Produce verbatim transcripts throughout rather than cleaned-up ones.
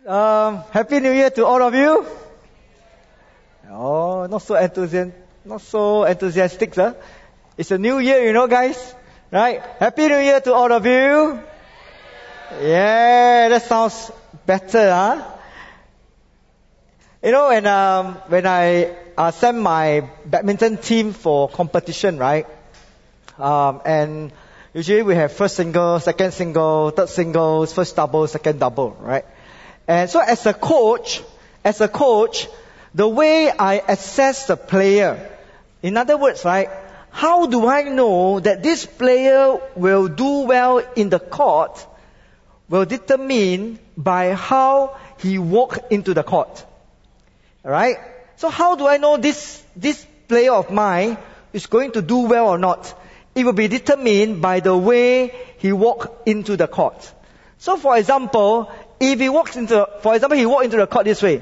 Um, Happy New Year to all of you. Oh, not so enthusiastic, not so enthusiastic, sir. It's a new year, you know, guys, right? Happy New Year to all of you. Yeah, that sounds better, huh? You know, when um, when I uh, sent my badminton team for competition, right? Um, and usually we have first single, second single, third singles, first double, second double, right? And so as a coach, as a coach, the way I assess the player, in other words, right, how do I know that this player will do well in the court will determine by how he walk into the court. Alright? So how do I know this, this player of mine is going to do well or not? It will be determined by the way he walk into the court. So for example, if he walks into, for example, he walk into the court this way.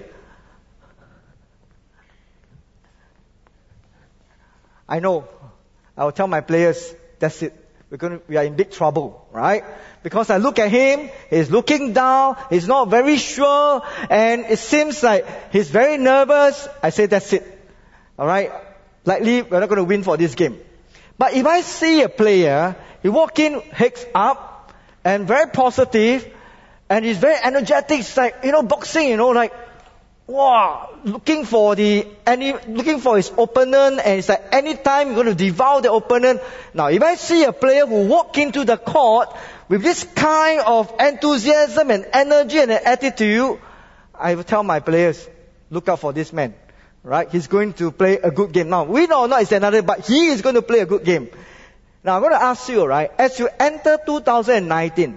I know. I will tell my players, that's it. We're going to, we are in big trouble, right? Because I look at him, he's looking down, he's not very sure, and it seems like he's very nervous. I say, that's it. Alright? Likely, we're not going to win for this game. But if I see a player, he walk in, heads up, and very positive, and he's very energetic, it's like, you know, boxing, you know, like, wow, looking for the, any, looking for his opponent, and it's like, anytime you're going to devour the opponent. Now, if I see a player who walk into the court with this kind of enthusiasm and energy and attitude, I will tell my players, look out for this man. Right? He's going to play a good game. Now, win or not is another, but he is going to play a good game. Now, I'm going to ask you, right, as you enter two thousand nineteen,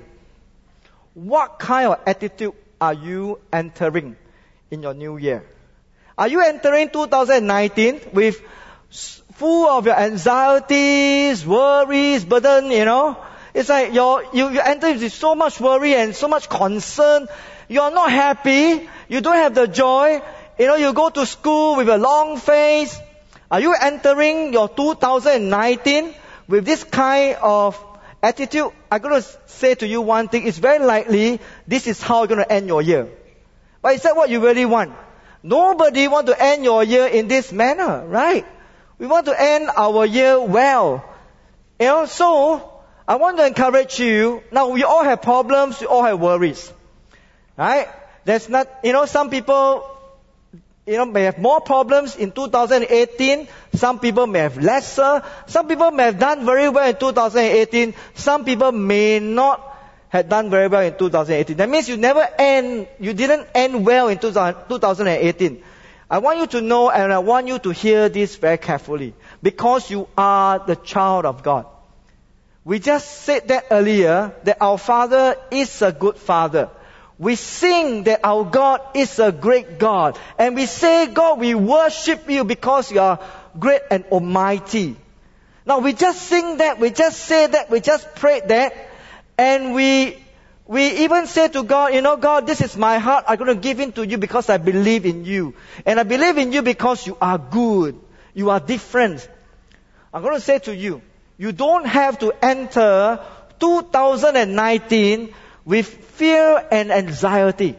what kind of attitude are you entering in your new year? Are you entering two thousand nineteen with full of your anxieties, worries, burden, you know? It's like you're, you, you enter with so much worry and so much concern. You're not happy. You don't have the joy. You know, you go to school with a long face. Are you entering your two thousand nineteen with this kind of attitude? I'm going to say to you one thing. It's very likely this is how you're going to end your year. But is that what you really want? Nobody want to end your year in this manner, right? We want to end our year well. You know, so I want to encourage you. Now, we all have problems. We all have worries, right? There's not, you know, some people, you know, may have more problems in two thousand eighteen. Some people may have lesser. Some people may have done very well in two thousand eighteen. Some people may not have done very well in two thousand eighteen. That means you never end, you didn't end well in two thousand eighteen. I want you to know and I want you to hear this very carefully. Because you are the child of God. We just said that earlier, that our Father is a good Father. We sing that our God is a great God. And we say, God, we worship you because you are great and almighty. Now we just sing that, we just say that, we just pray that. And we, we even say to God, you know, God, this is my heart. I'm going to give in to you because I believe in you. And I believe in you because you are good. You are different. I'm going to say to you, you don't have to enter two thousand nineteen with fear and anxiety.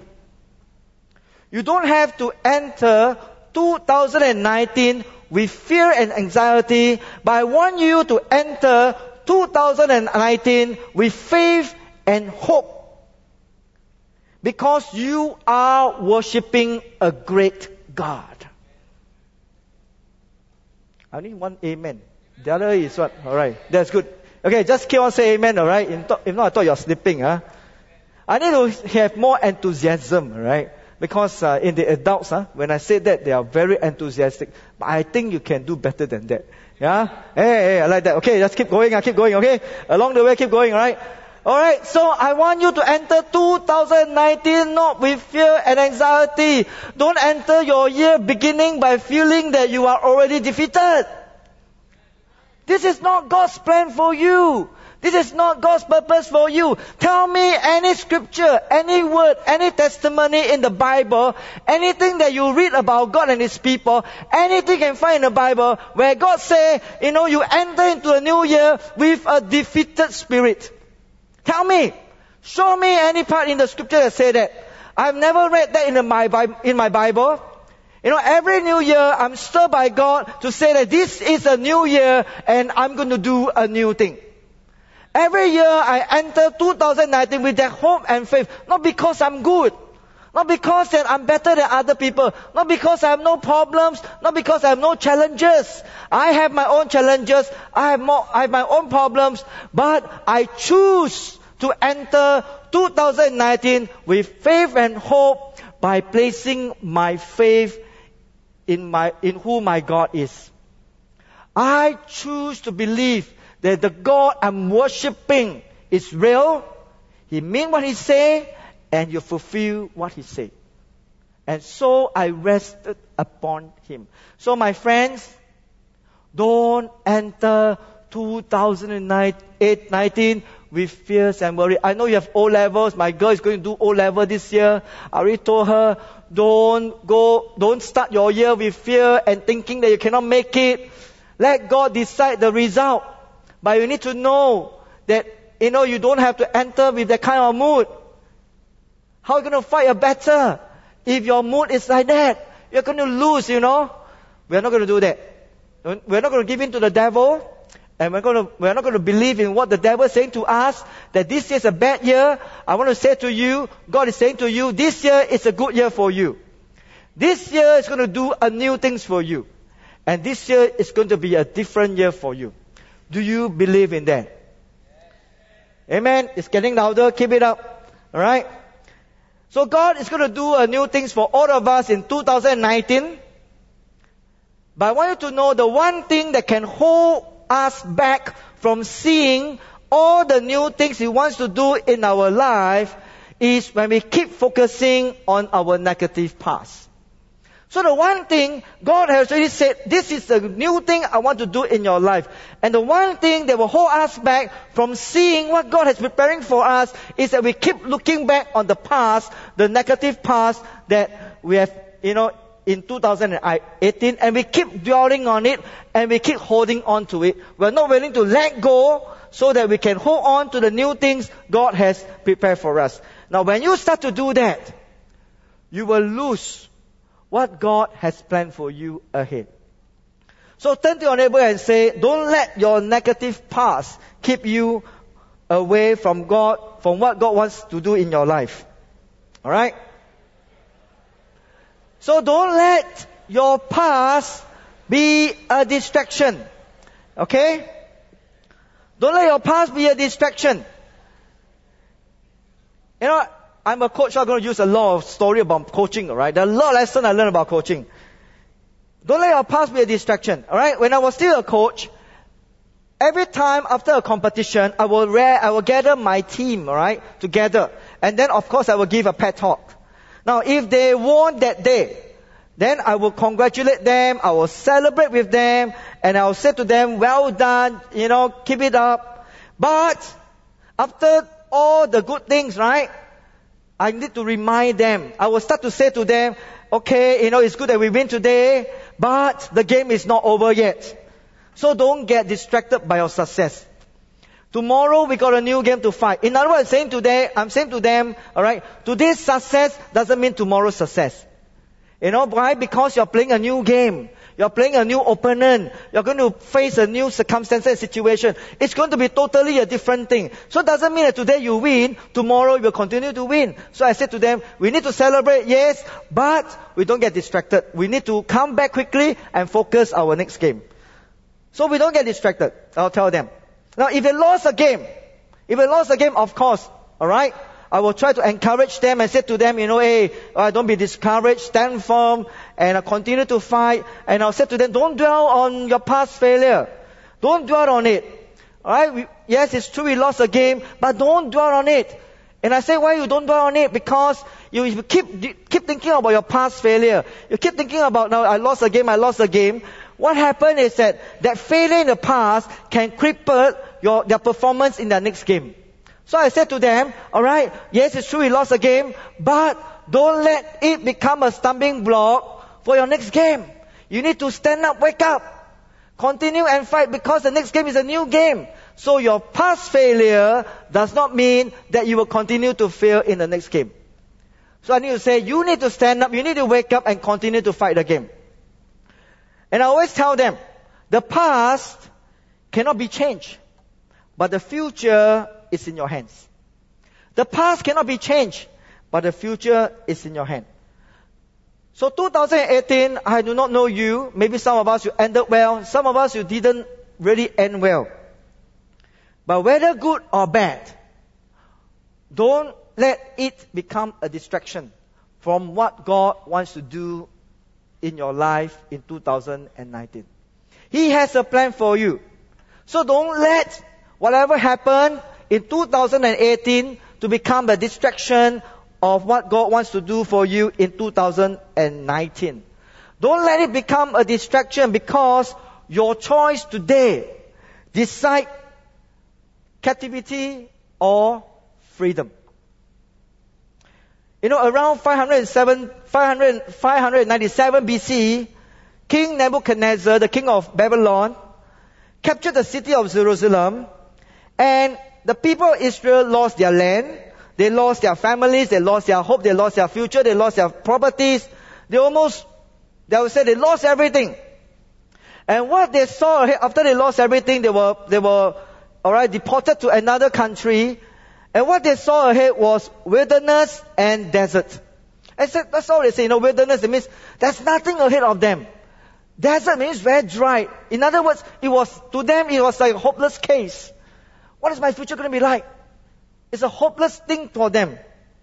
You don't have to enter two thousand nineteen with fear and anxiety, but I want you to enter two thousand nineteen with faith and hope. Because you are worshipping a great God. I need one amen. The other is what? Alright, that's good. Okay, just keep on saying amen, alright? If not, I thought you're sleeping, huh? I need to have more enthusiasm, right? Because uh, in the adults, huh, when I say that, they are very enthusiastic. But I think you can do better than that. Yeah? Hey, hey, I like that. Okay, just keep going, uh, keep going, okay? Along the way, keep going, alright? Alright, so I want you to enter two thousand nineteen not with fear and anxiety. Don't enter your year beginning by feeling that you are already defeated. This is not God's plan for you. This is not God's purpose for you. Tell me any scripture, any word, any testimony in the Bible, anything that you read about God and His people, anything you can find in the Bible where God say, you know, you enter into a new year with a defeated spirit. Tell me. Show me any part in the scripture that say that. I've never read that in my, in my Bible. You know, every new year, I'm stirred by God to say that this is a new year and I'm going to do a new thing. Every year, I enter two thousand nineteen with that hope and faith. Not because I'm good. Not because that I'm better than other people. Not because I have no problems. Not because I have no challenges. I have my own challenges. I have more, I have my own problems. But I choose to enter two thousand nineteen with faith and hope by placing my faith in my, in who my God is. I choose to believe that the God I'm worshiping is real. He means what He say, and you fulfill what He said. And so I rested upon Him. So my friends, don't enter two thousand nineteen with fears and worry. I know you have O-levels. My girl is going to do O-level this year. I already told her, don't go, don't start your year with fear and thinking that you cannot make it. Let God decide the result. But you need to know that, you know, you don't have to enter with that kind of mood. How are you going to fight a battle if your mood is like that? You're going to lose, you know. We're not going to do that. We're not going to give in to the devil. And we're, going to, we're not going to believe in what the devil is saying to us, that this year is a bad year. I want to say to you, God is saying to you, this year is a good year for you. This year is going to do a new things for you. And this year is going to be a different year for you. Do you believe in that? Amen. It's getting louder. Keep it up. Alright? So God is going to do a new things for all of us in two thousand nineteen. But I want you to know the one thing that can hold us back from seeing all the new things He wants to do in our life is when we keep focusing on our negative past. So the one thing God has already said, this is the new thing I want to do in your life. And the one thing that will hold us back from seeing what God is preparing for us is that we keep looking back on the past, the negative past that we have, you know, in two thousand eighteen, and we keep dwelling on it, and we keep holding on to it. We're not willing to let go so that we can hold on to the new things God has prepared for us. Now, when you start to do that, you will lose what God has planned for you ahead. So turn to your neighbor and say, don't let your negative past keep you away from God, from what God wants to do in your life. Alright? So don't let your past be a distraction. Okay? Don't let your past be a distraction. You know, I'm a coach, so I'm going to use a lot of story about coaching, alright? There are a lot of lessons I learned about coaching. Don't let your past be a distraction, alright? When I was still a coach, every time after a competition, I will re- I will gather my team, alright, together. And then, of course, I will give a pep talk. Now, if they won that day, then I will congratulate them, I will celebrate with them, and I will say to them, well done, you know, keep it up. But, after all the good things, right, I need to remind them. I will start to say to them, okay, you know, it's good that we win today, but the game is not over yet. So don't get distracted by your success. Tomorrow we got a new game to fight. In other words, saying today, I'm saying to them, alright, today's success doesn't mean tomorrow's success. You know why? Because you're playing a new game. You're playing a new opponent. You're going to face a new circumstance and situation. It's going to be totally a different thing. So it doesn't mean that today you win, tomorrow you will continue to win. So I said to them, we need to celebrate, yes, but we don't get distracted. We need to come back quickly and focus our next game. So we don't get distracted. I'll tell them. Now, if they lost a game, if they lost a game, of course, alright, I will try to encourage them and say to them, you know, hey, uh, don't be discouraged, stand firm, and uh, continue to fight. And I'll say to them, don't dwell on your past failure. Don't dwell on it. Alright, we, yes, it's true we lost a game, but don't dwell on it. And I say, why you don't dwell on it? Because you keep keep thinking about your past failure. You keep thinking about, now I lost a game, I lost a game. What happened is that that failure in the past can cripple your their performance in the next game. So I said to them, alright, yes, it's true we lost a game, but don't let it become a stumbling block for your next game. You need to stand up, wake up, continue and fight, because the next game is a new game. So your past failure does not mean that you will continue to fail in the next game. So I need to say, you need to stand up, you need to wake up and continue to fight the game. And I always tell them, the past cannot be changed, but the future is in your hands. The past cannot be changed, but the future is in your hand. So two thousand eighteen, I do not know you. Maybe some of us, you ended well. Some of us, you didn't really end well. But whether good or bad, don't let it become a distraction from what God wants to do in your life in two thousand nineteen. He has a plan for you. So don't let whatever happened in two thousand eighteen to become a distraction of what God wants to do for you in two thousand nineteen. Don't let it become a distraction, because your choice today decide captivity or freedom. You know, around five hundred seven, five hundred, five ninety-seven B C, King Nebuchadnezzar, the king of Babylon, captured the city of Jerusalem, and the people of Israel lost their land, they lost their families, they lost their hope, they lost their future, they lost their properties. They almost, they would say they lost everything. And what they saw after they lost everything, they were, they were, alright, deported to another country. And what they saw ahead was wilderness and desert. And so that's all they say. You know, wilderness, it means there's nothing ahead of them. Desert means very dry. In other words, it was, to them, it was like a hopeless case. What is my future going to be like? It's a hopeless thing for them.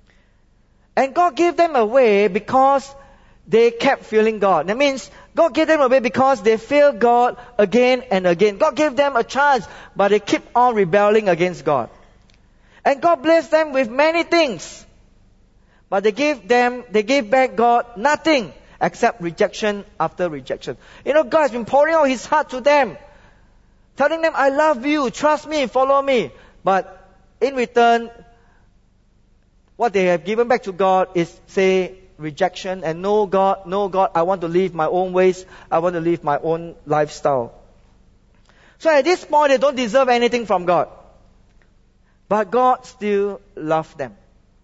And God gave them away because they kept feeling God. That means God gave them away because they failed God again and again. God gave them a chance, but they keep on rebelling against God. And God blessed them with many things. But they gave them, they gave back God nothing except rejection after rejection. You know, God has been pouring out His heart to them, telling them, I love you, trust me, follow me. But in return, what they have given back to God is, say, rejection and no God, no God, I want to live my own ways, I want to live my own lifestyle. So at this point, they don't deserve anything from God. But God still loved them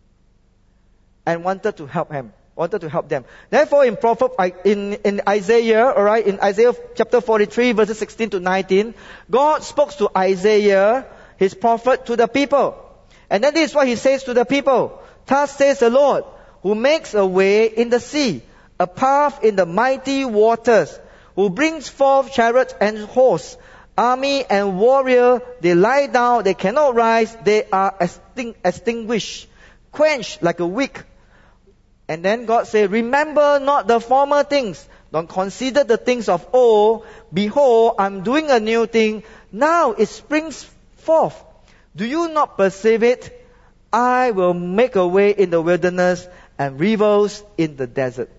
and wanted to help him, wanted to help them. Therefore, in prophet, in, in Isaiah, alright, in Isaiah chapter forty-three, verses sixteen to nineteen, God spoke to Isaiah, his prophet, to the people. And then this is what he says to the people. Thus says the Lord, who makes a way in the sea, a path in the mighty waters, who brings forth chariots and horse, army and warrior. They lie down, they cannot rise, they are extin- extinguished, quenched like a wick. And then God said, remember not the former things, don't consider the things of old. Behold, I'm doing a new thing, now it springs forth. Do you not perceive it? I will make a way in the wilderness and rivers in the desert.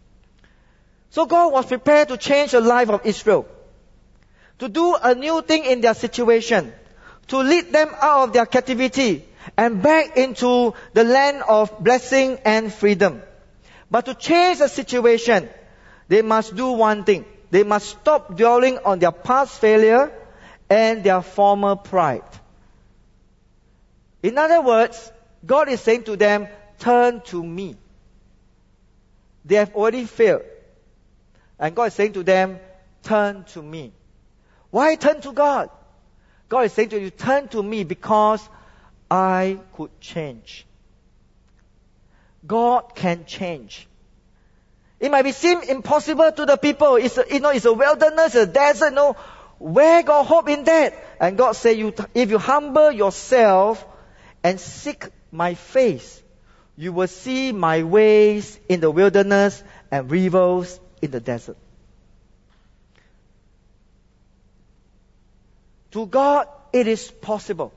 So God was prepared to change the life of Israel, to do a new thing in their situation, to lead them out of their captivity and back into the land of blessing and freedom. But to change the situation, they must do one thing. They must stop dwelling on their past failure and their former pride. In other words, God is saying to them, turn to me. They have already failed. And God is saying to them, turn to me. Why turn to God? God is saying to you, turn to me because I could change. God can change. It might be seem impossible to the people. It's a, you know, it's a wilderness, a desert. No, where got hope in that? And God said, you, if you humble yourself and seek my face, you will see my ways in the wilderness and rivers in the desert. To God, it is possible.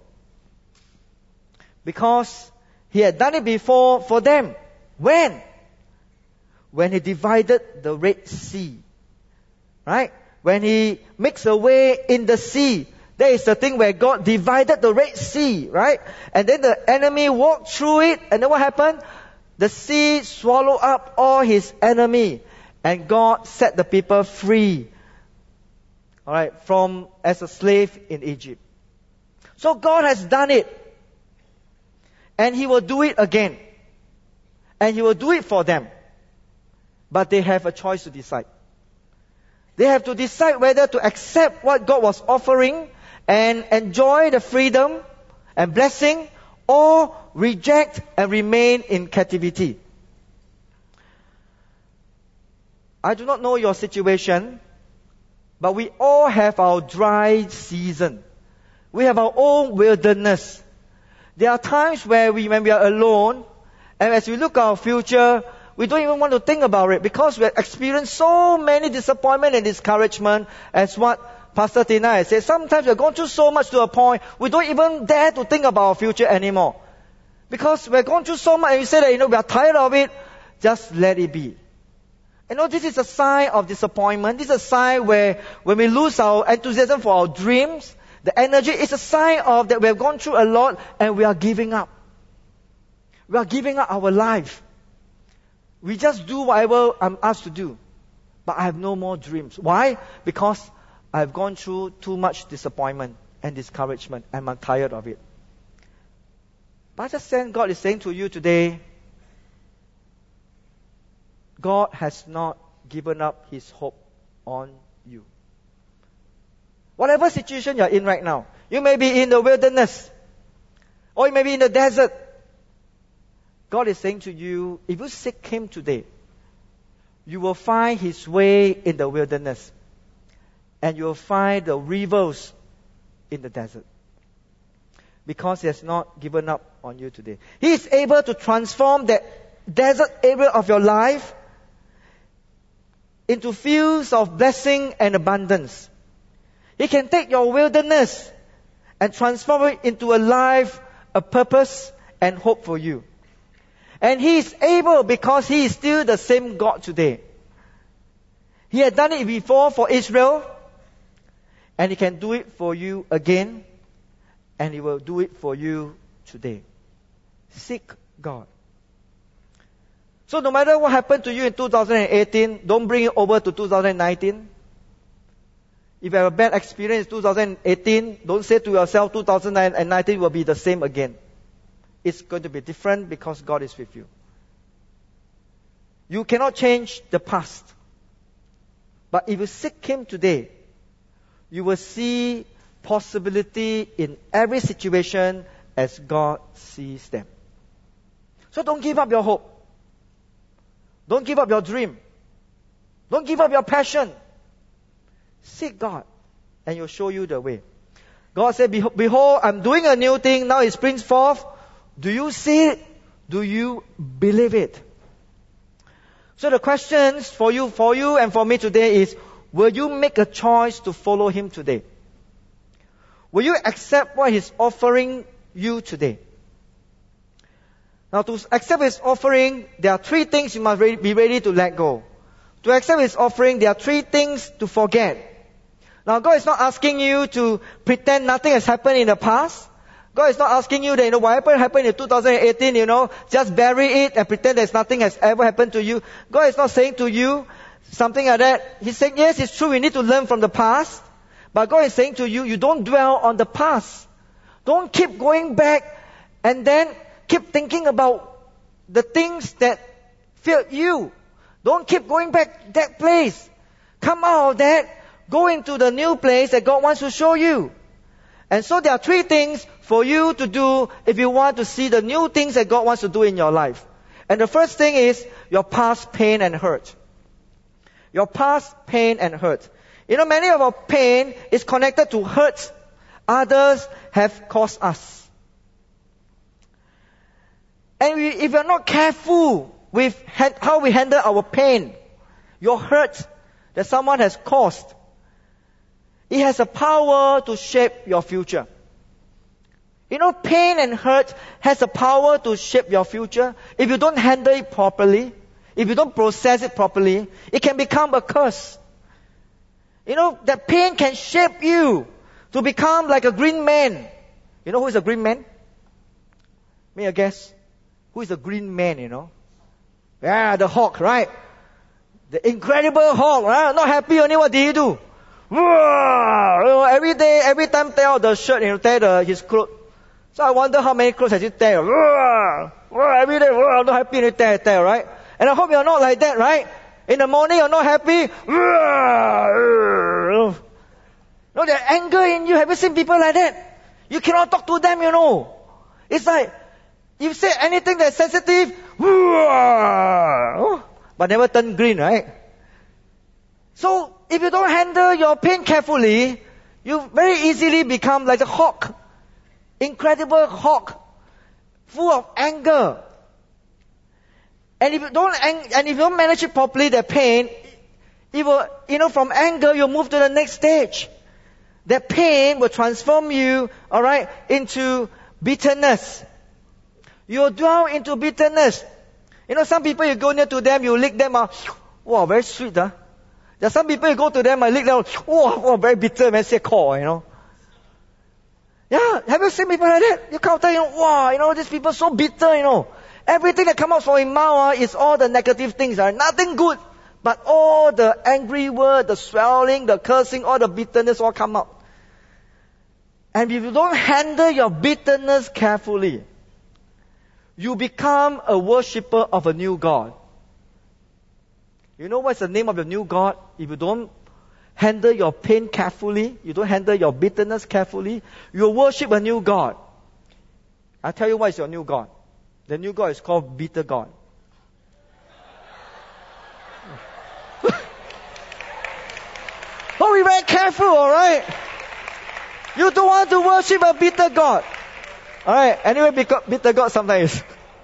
Because He had done it before for them. When? When He divided the Red Sea. Right? When He makes a way in the sea. There is the thing where God divided the Red Sea, right? And then the enemy walked through it, and then what happened? The sea swallowed up all his enemy, and God set the people free, all right, from as a slave in Egypt. So God has done it, and He will do it again. and He will do it for them. But they have a choice to decide. They have to decide whether to accept what God was offering and enjoy the freedom and blessing, or reject and remain in captivity. I do not know your situation, but we all have our dry season. We have our own wilderness. There are times where we, when we are alone, and as we look at our future, we don't even want to think about it because we have experienced so many disappointment and discouragement, as what Pastor Tina has said. Sometimes we're going through so much to a point we don't even dare to think about our future anymore. Because we're going through so much and we say that, you know, we are tired of it, just let it be. You know, this is a sign of disappointment. This is a sign where when we lose our enthusiasm for our dreams, the energy is a sign of that we have gone through a lot and we are giving up. We are giving up our life. We just do whatever I'm asked to do. But I have no more dreams. Why? Because I've gone through too much disappointment and discouragement and I'm tired of it. But I just sense God is saying to you today, God has not given up His hope on you. Whatever situation you're in right now, you may be in the wilderness, or you may be in the desert. God is saying to you, if you seek Him today, you will find His way in the wilderness, and you will find the rivers in the desert. Because He has not given up on you today. He is able to transform that desert area of your life into fields of blessing and abundance. He can take your wilderness and transform it into a life, a purpose, and hope for you. And He is able because He is still the same God today. He had done it before for Israel, and He can do it for you again, and He will do it for you today. Seek God. So no matter what happened to you in two thousand eighteen, don't bring it over to two thousand nineteen. If you have a bad experience in two thousand eighteen, don't say to yourself two thousand nineteen will be the same again. It's going to be different because God is with you. You cannot change the past. But if you seek Him today, you will see possibility in every situation as God sees them. So don't give up your hope. Don't give up your dream. Don't give up your passion. Seek God, and He'll show you the way. God said, behold, I'm doing a new thing. Now it springs forth. Do you see it? Do you believe it? So the questions for you, for you and for me today is, will you make a choice to follow Him today? Will you accept what He's offering you today? Now, to accept His offering, there are three things you must be ready to let go. To accept His offering, there are three things to forget. Now, God is not asking you to pretend nothing has happened in the past. God is not asking you that, you know, whatever happened in two thousand eighteen, you know, just bury it and pretend there's nothing has ever happened to you. God is not saying to you something like that. He's saying, yes, it's true, we need to learn from the past. But God is saying to you, you don't dwell on the past. Don't keep going back and then keep thinking about the things that failed you. Don't keep going back to that place. Come out of that. Go into the new place that God wants to show you. And so there are three things for you to do if you want to see the new things that God wants to do in your life. And the first thing is your past pain and hurt. Your past pain and hurt. You know, many of our pain is connected to hurts others have caused us. And we, if you're not careful with ha- how we handle our pain, your hurt that someone has caused, it has a power to shape your future. You know, pain and hurt has a power to shape your future. If you don't handle it properly, if you don't process it properly, it can become a curse. You know, that pain can shape you to become like a green man. You know who is a green man? May I guess? Who is a green man, you know? Yeah, the Hulk, right? The incredible Hulk, right? Not happy only, what did he do? You know, every day, every time tear out the shirt, you know, tear the, his clothes. So I wonder how many clothes has you tear. Every day, I'm not happy, and tear, tear, right? And I hope you're not like that, right? In the morning, you're not happy. No, there's anger in you. Have you seen people like that? You cannot talk to them, you know. It's like, you say anything that's sensitive, but never turn green, right? So, if you don't handle your pain carefully, you very easily become like a hawk. Incredible hawk. Full of anger. And if you don't, and if you don't manage it properly, the pain, it will, you know, from anger, you'll move to the next stage. That pain will transform you, alright, into bitterness. You'll dwell into bitterness. You know, some people, you go near to them, you lick them, uh, wow, very sweet, huh? There are some people, you go to them, I lick them, wow, wow, very bitter, man, say call, you know. Yeah, have you seen people like that? You come tell, you know, wow, you know, these people are so bitter, you know. Everything that comes out from his mouth uh, is all the negative things, uh, nothing good. But all the angry word, the swelling, the cursing, all the bitterness all come out. And if you don't handle your bitterness carefully, you become a worshipper of a new God. You know what's the name of your new God? If you don't handle your pain carefully, you don't handle your bitterness carefully, you worship a new God. I'll tell you what is your new God. The new God is called bitter God. Oh, be very careful, alright? You don't want to worship a bitter God. Alright, anyway, because bitter God sometimes.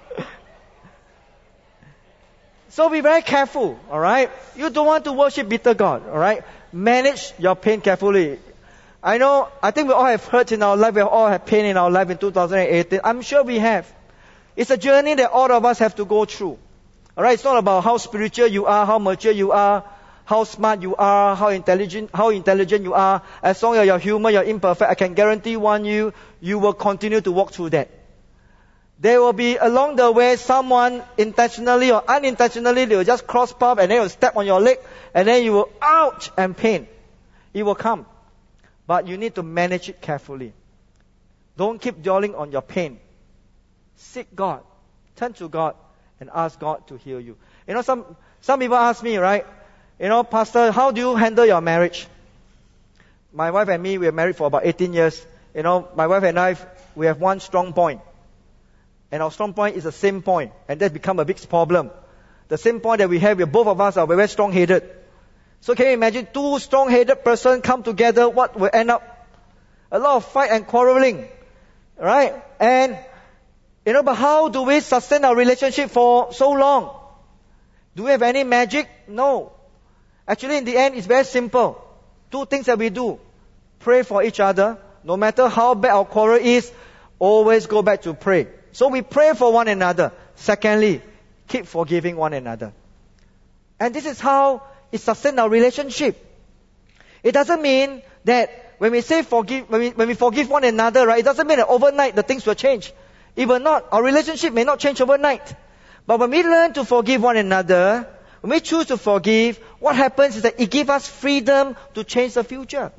So be very careful, alright? You don't want to worship bitter God, alright? Manage your pain carefully. I know, I think we all have hurt in our life, we all have pain in our life in two thousand eighteen. I'm sure we have. It's a journey that all of us have to go through. Alright, it's not about how spiritual you are, how mature you are, how smart you are, how intelligent, how intelligent you are. As long as you're human, you're imperfect, I can guarantee one you, you will continue to walk through that. There will be along the way someone intentionally or unintentionally, they will just cross path and they will step on your leg and then you will ouch and pain. It will come. But you need to manage it carefully. Don't keep dwelling on your pain. Seek God. Turn to God and ask God to heal you. You know, some, some people ask me, right? You know, Pastor, how do you handle your marriage? My wife and me, we are married for about eighteen years. You know, my wife and I, we have one strong point. And our strong point is the same point. And that's become a big problem. The same point that we have, we both of us are very strong-headed. So can you imagine two strong-headed persons come together, what will end up? A lot of fight and quarreling. Right? And, you know, but how do we sustain our relationship for so long? Do we have any magic? No. Actually, in the end, it's very simple. Two things that we do. Pray for each other. No matter how bad our quarrel is, always go back to pray. So we pray for one another. Secondly, keep forgiving one another. And this is how it sustains our relationship. It doesn't mean that when we say forgive, when we, when we forgive one another, right, it doesn't mean that overnight the things will change. It will not. Our relationship may not change overnight. But when we learn to forgive one another, when we choose to forgive, what happens is that it gives us freedom to change the future.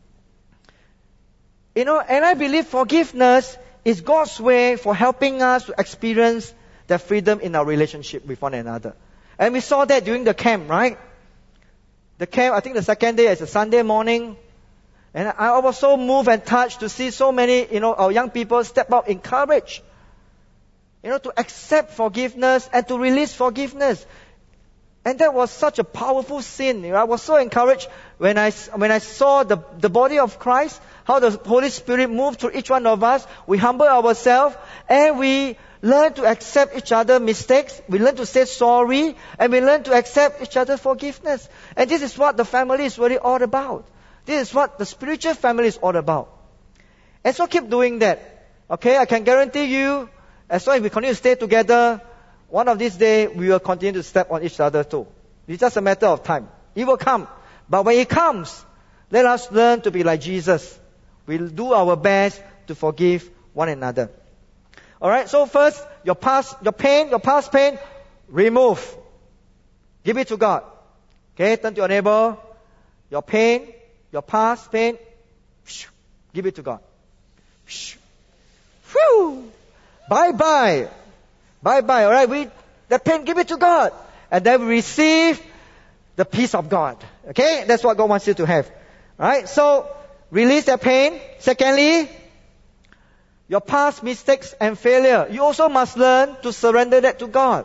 You know, and I believe forgiveness is God's way for helping us to experience the freedom in our relationship with one another. And we saw that during the camp, right? The camp, I think the second day is a Sunday morning. And I was so moved and touched to see so many, you know, our young people step up in courage. You know, to accept forgiveness and to release forgiveness. And that was such a powerful scene. You know, I was so encouraged when I, when I saw the, the body of Christ, how the Holy Spirit moved through each one of us. We humble ourselves and we learn to accept each other's mistakes. We learn to say sorry and we learn to accept each other's forgiveness. And this is what the family is really all about. This is what the spiritual family is all about. And so keep doing that. Okay, I can guarantee you, as long as we continue to stay together, one of these days, we will continue to step on each other too. It's just a matter of time. It will come. But when it comes, let us learn to be like Jesus. We'll do our best to forgive one another. Alright, so first, your past, your pain, your past pain, remove. Give it to God. Okay, turn to your neighbor. Your pain, your past pain, give it to God. Whew! Bye-bye. Bye-bye, alright? We, the pain, give it to God. And then we receive the peace of God. Okay? That's what God wants you to have. Alright? So, release that pain. Secondly, your past mistakes and failure. You also must learn to surrender that to God.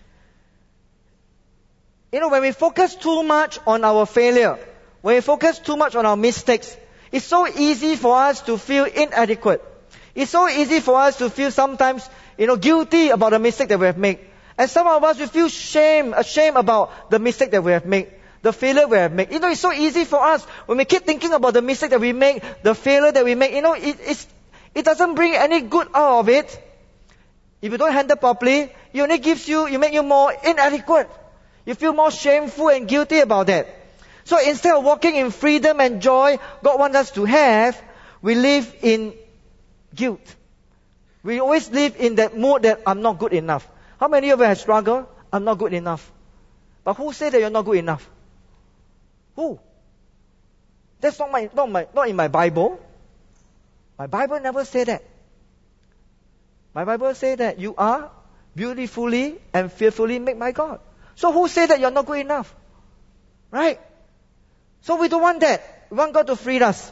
You know, when we focus too much on our failure, when we focus too much on our mistakes, it's so easy for us to feel inadequate. It's so easy for us to feel sometimes, you know, guilty about the mistake that we have made. And some of us, we feel shame, ashamed about the mistake that we have made, the failure we have made. You know, it's so easy for us when we keep thinking about the mistake that we make, the failure that we make. You know, it, it's, it doesn't bring any good out of it. If you don't handle properly, it only gives you, you make you more inadequate. You feel more shameful and guilty about that. So instead of walking in freedom and joy God wants us to have, we live in guilt. We always live in that mood that I'm not good enough. How many of you have struggled? I'm not good enough. But who said that you're not good enough? Who? That's not my, not my, not in my Bible. My Bible never said that. My Bible says that you are beautifully and fearfully made by God. So who said that you're not good enough? Right? So we don't want that. We want God to free us.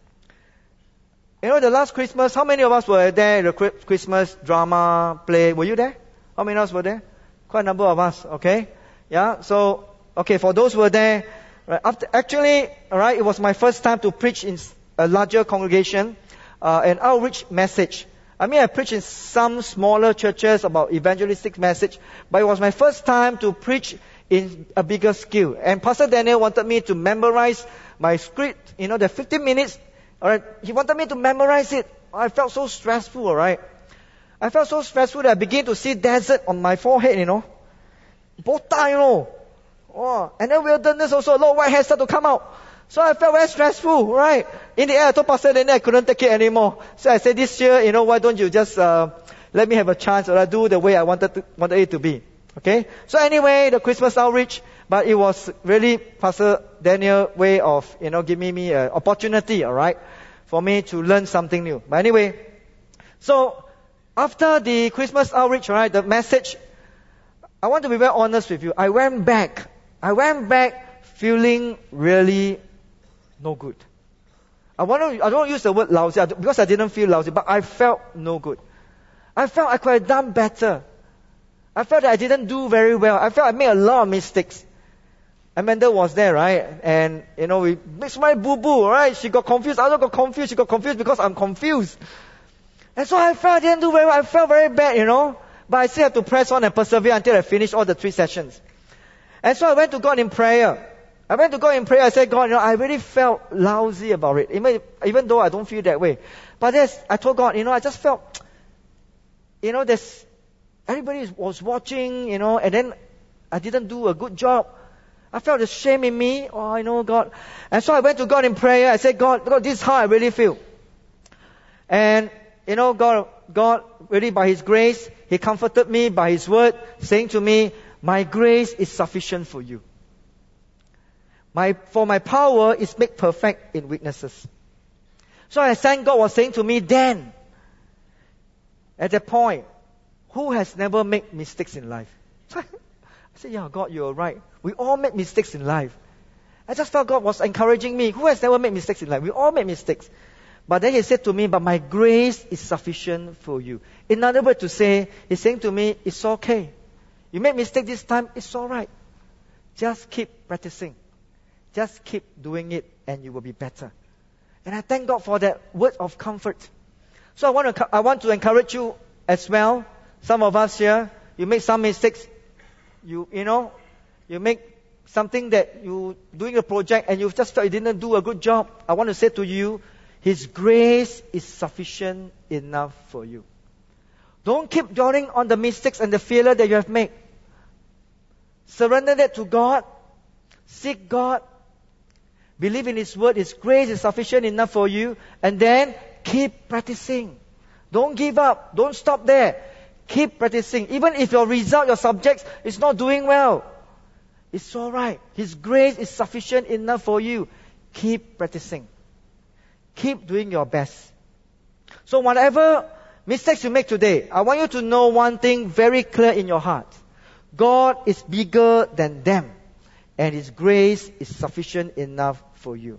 You know, the last Christmas, how many of us were there in the Christmas drama play? Were you there? How many of us were there? Quite a number of us, okay? Yeah, so, okay, for those who were there, right, after, actually, alright, it was my first time to preach in a larger congregation, uh, an outreach message. I mean, I preached in some smaller churches about evangelistic message, but it was my first time to preach in a bigger scale. And Pastor Daniel wanted me to memorize my script, you know, the fifteen minutes, alright, he wanted me to memorize it. I felt so stressful, alright. I felt so stressful that I began to see desert on my forehead, you know. Bota, you know. Oh, and then wilderness also, a lot of white hairs started to come out. So I felt very stressful, right? In the end, I told Pastor Daniel I couldn't take it anymore. So I said, this year, you know, why don't you just uh, let me have a chance, or I do the way I wanted to, wanted it to be. Okay? So anyway, the Christmas outreach, but it was really Pastor Daniel's way of, you know, giving me an opportunity, alright, for me to learn something new. But anyway, so after the Christmas outreach, right, the message, I want to be very honest with you. I went back. I went back feeling really no good. I want to, I don't use the word lousy because I didn't feel lousy, but I felt no good. I felt I could have done better. I felt that I didn't do very well. I felt I made a lot of mistakes. Amanda was there, right? And, you know, we mixed my boo-boo, right? She got confused. I also got confused. She got confused because I'm confused. And so I felt I didn't do very well. I felt very bad, you know. But I still have to press on and persevere until I finish all the three sessions. And so I went to God in prayer. I went to God in prayer. I said, God, you know, I really felt lousy about it. Even, even though I don't feel that way. But there's, I told God, you know, I just felt, you know, there's, everybody was watching, you know, and then I didn't do a good job. I felt the shame in me. Oh, I know, God. And so I went to God in prayer. I said, God, God, this is how I really feel. And, you know, God, God, really by His grace, He comforted me by His word, saying to me, my grace is sufficient for you. My, for my power is made perfect in weaknesses. So I thank God was saying to me then, at that point, who has never made mistakes in life? I said, yeah, God, you're right. We all make mistakes in life. I just felt God was encouraging me. Who has never made mistakes in life? We all make mistakes. But then He said to me, but my grace is sufficient for you. In other words, to say, He's saying to me, it's okay. You make mistake this time, it's alright. Just keep practicing. Just keep doing it and you will be better. And I thank God for that word of comfort. So I want to, I want to encourage you as well. Some of us here, you make some mistakes. You, you know, you make something that you doing a project and you just felt you didn't do a good job. I want to say to you, His grace is sufficient enough for you. Don't keep dwelling on the mistakes and the failure that you have made. Surrender that to God. Seek God. Believe in His word. His grace is sufficient enough for you. And then keep practicing. Don't give up. Don't stop there. Keep practicing. Even if your result, your subjects is not doing well, it's alright. His grace is sufficient enough for you. Keep practicing. Keep doing your best. So whatever mistakes you make today, I want you to know one thing very clear in your heart. God is bigger than them, and His grace is sufficient enough for you.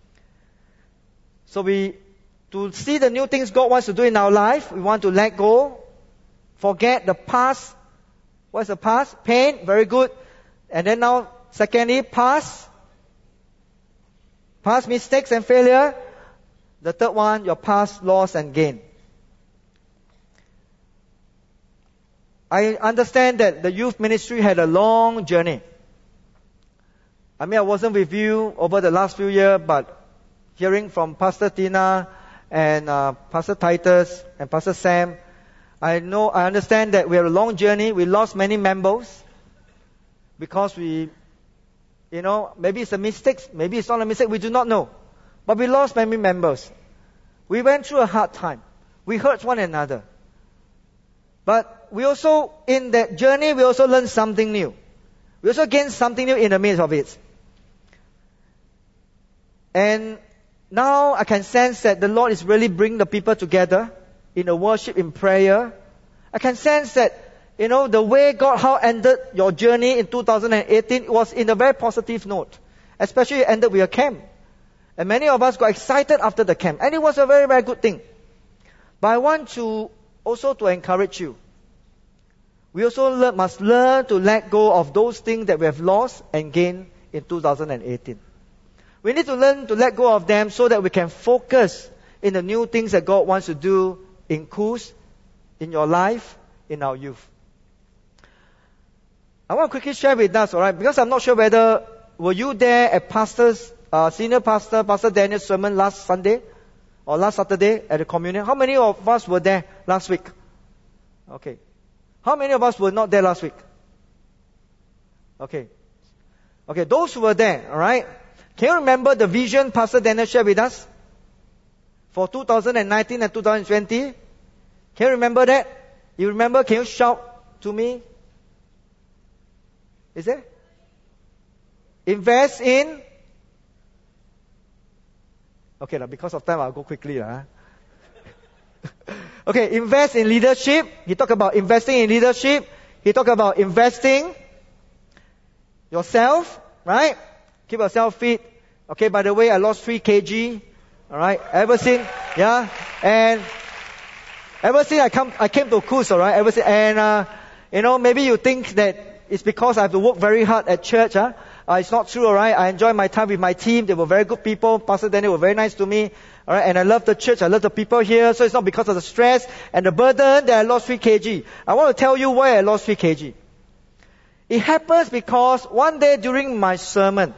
So we, to see the new things God wants to do in our life, we want to let go, forget the past. What's the past? Pain, very good. And then now, secondly, past, past mistakes and failure. The third one, your past loss and gain. I understand that the youth ministry had a long journey. I mean, I wasn't with you over the last few years, but hearing from Pastor Tina and uh, Pastor Titus and Pastor Sam, I know, I understand that we had a long journey. We lost many members because we, you know, maybe it's a mistake, maybe it's not a mistake, we do not know. But we lost many members. We went through a hard time. We hurt one another. But we also, in that journey, we also learned something new. We also gained something new in the midst of it. And now I can sense that the Lord is really bringing the people together in a worship, in prayer. I can sense that, you know, the way God, how ended your journey in two thousand eighteen was in a very positive note. Especially it ended with a camp. And many of us got excited after the camp. And it was a very, very good thing. But I want to also to encourage you. We also learn, must learn to let go of those things that we have lost and gained in two thousand eighteen. We need to learn to let go of them so that we can focus in the new things that God wants to do in Kuz, in your life, in our youth. I want to quickly share with us, alright, because I'm not sure whether, were you there at Pastor's, uh, Senior Pastor, Pastor Daniel's sermon last Sunday or last Saturday at the communion? How many of us were there last week? Okay. How many of us were not there last week? Okay. Okay, those who were there, alright, can you remember the vision Pastor Daniel shared with us for two thousand nineteen and two thousand twenty? Can you remember that? You remember? Can you shout to me? Is it? Invest in? Okay, because of time, I'll go quickly. Huh? Okay, invest in leadership. He talked about investing in leadership. He talked about investing yourself, right? Keep yourself fit. Okay, by the way, I lost three kilograms. Alright, ever since, yeah, and ever since I come, I came to Kuz, alright, ever since, and, uh, you know, maybe you think that it's because I have to work very hard at church, huh? Uh, it's not true, alright. I enjoy my time with my team. They were very good people. Pastor Daniel was very nice to me. Alright, and I love the church. I love the people here. So it's not because of the stress and the burden that I lost three kilograms. I want to tell you why I lost three kilograms. It happens because one day during my sermon,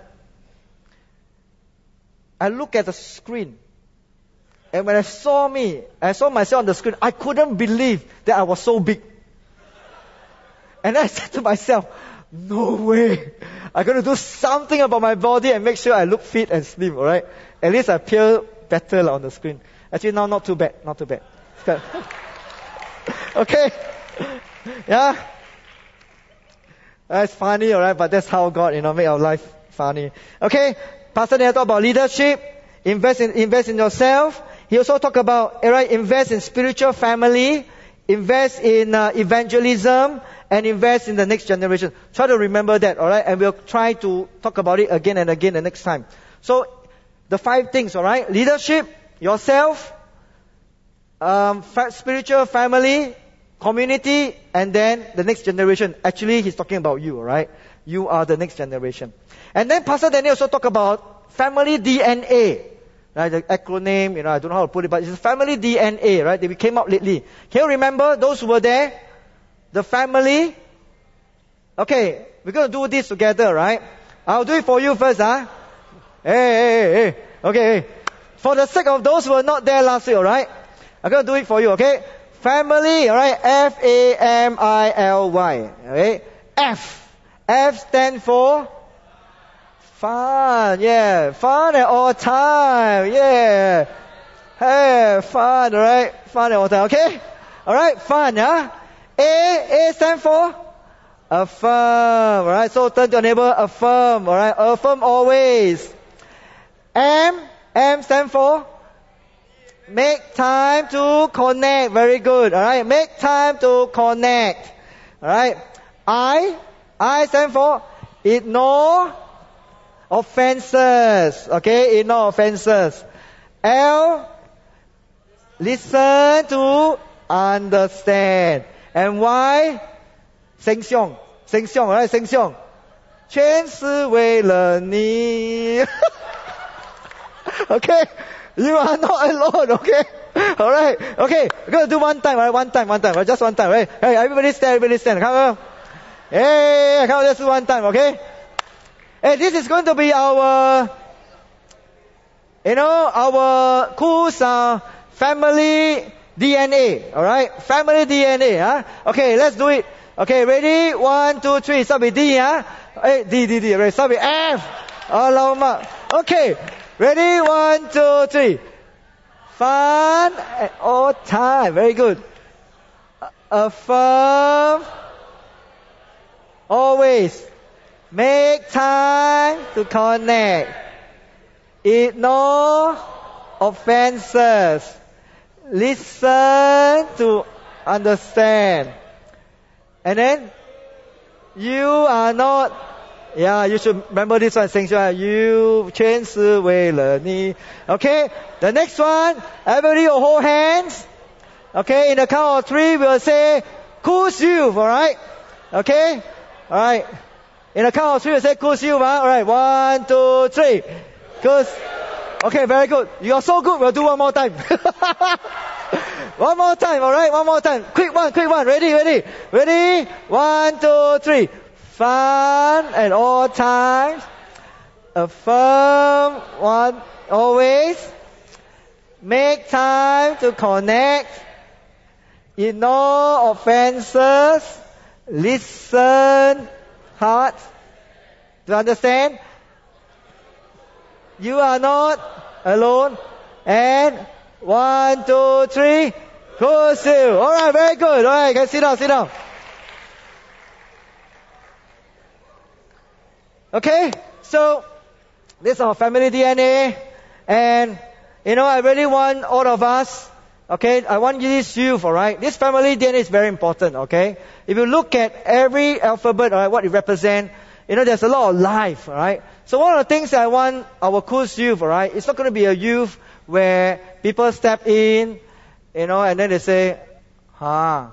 I looked at the screen. And when I saw me, I saw myself on the screen, I couldn't believe that I was so big. And I said to myself, no way. I'm going to do something about my body and make sure I look fit and slim, alright? At least I appear better on the screen. Actually, now not too bad, not too bad. Okay? Yeah? That's funny, alright? But that's how God, you know, make our life funny. Okay? Pastor Daniel talked about leadership. Invest in, invest in yourself. He also talked about, alright, invest in spiritual family. Invest in uh, evangelism. And invest in the next generation. Try to remember that, alright? And we'll try to talk about it again and again the next time. So, the five things, alright? Leadership, yourself, um, fa- spiritual family, community, and then the next generation. Actually, he's talking about you, alright? You are the next generation. And then Pastor Daniel also talked about family D N A. Right, the acronym, you know, I don't know how to put it, but it's family D N A, right? That we came out lately. Can you remember those who were there? The family. Okay, we're going to do this together, right? I'll do it for you first, huh? Hey, hey, hey. Okay, hey. For the sake of those who were not there last week, alright? I'm going to do it for you, okay? Family, alright? F A M I L Y. Okay? F. F stands for fun. Yeah. Fun at all time. Yeah. Hey, fun, alright? Fun at all time, okay? Alright, fun, yeah? A, A stand for affirm, alright? So turn to your neighbor, affirm, alright? Affirm always. M, M stand for Make time to connect. Very good. Alright. Make time to connect. Alright. I, I stand for ignore offenses. Okay. Ignore offenses. L, listen to understand. And Y, 心胸. 心胸. Alright. 心胸. 全是为了你. Okay. You are not alone, okay? Alright, okay. We're going to do one time, right? One time, one time, right? Just one time, right? Hey, everybody stand, everybody stand. Come on. Hey, come on, just one time, okay? Hey, this is going to be our, you know, our course, uh, family D N A, alright? Family D N A, huh? Okay, let's do it. Okay, ready? One, two, three. Start with D, huh? Hey, D, D, D, right? Start with F. Alamak. Okay. Ready? One, two, three. Fun at all time. Very good. Affirm. Always. Make time to connect. Ignore offenses. Listen to understand. And then, you are not, yeah, you should remember this one. 心胸, you 全是为了你. Okay, the next one, everybody will hold hands. Okay, in the count of three, we'll say, Coos you, alright? Okay, alright. In the count of three, we'll say, Coos you, alright? One, two, three. Coos. Okay, very good. You are so good, we'll do one more time. One more time, alright? One more time. Quick one, quick one. Ready, ready. Ready? One, two, three. Fun at all times. Affirm one always. Make time to connect. Ignore offenses. Listen hard. Do you understand? You are not alone. And one, two, three. Coos you. Alright, very good. Alright, can sit down, sit down. Okay, so this is our family D N A, and you know I really want all of us. Okay, I want this youth. All right, this family D N A is very important. Okay, if you look at every alphabet, all right, what it represents, you know, there's a lot of life. All right, so one of the things that I want our Coos youth, all right, it's not going to be a youth where people step in, you know, and then they say, "Huh."